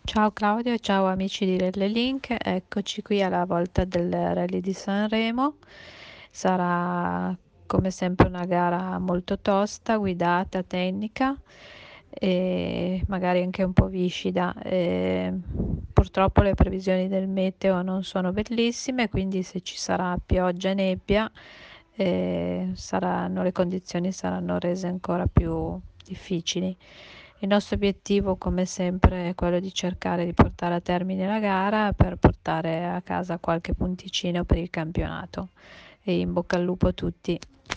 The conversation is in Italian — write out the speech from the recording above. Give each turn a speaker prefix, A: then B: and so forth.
A: Ciao Claudio, ciao amici di Relle Link, eccoci qui alla volta del Rally di Sanremo. Sarà come sempre una gara molto tosta, guidata, tecnica e magari anche un po' viscida. Purtroppo le previsioni del meteo non sono bellissime, quindi se ci sarà pioggia e nebbia, le condizioni saranno rese ancora più difficili. Il nostro obiettivo, come sempre, è quello di cercare di portare a termine la gara per portare a casa qualche punticino per il campionato. E in bocca al lupo a tutti.